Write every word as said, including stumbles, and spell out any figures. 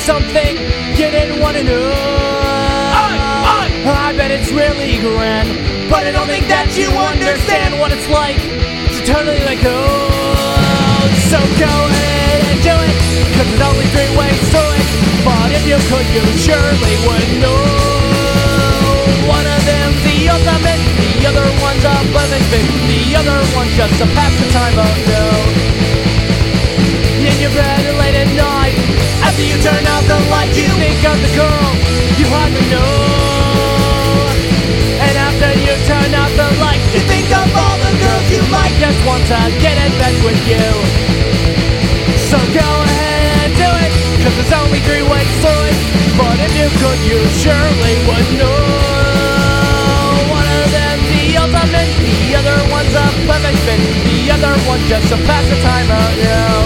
something you didn't want to know. I, I, I bet it's really grand, but I don't think that you understand what it's like to totally let go. So go ahead and do it, cause there's only three ways to it. But if you could, you surely would know. One of them's the ultimate, the other one's a pleasant fit, the other one's just a pass the time of no. In your bed late at night, after you turn out the light, you think of the girl you hardly know. And after you turn out the light, you think of all the girls you like, just want to get in bed with you. So go ahead and do it, cause there's only three ways to it. But if you could, you surely would know. One of them, the ultimate, the other one's a perfect fit, the other one just to pass the time out, you know.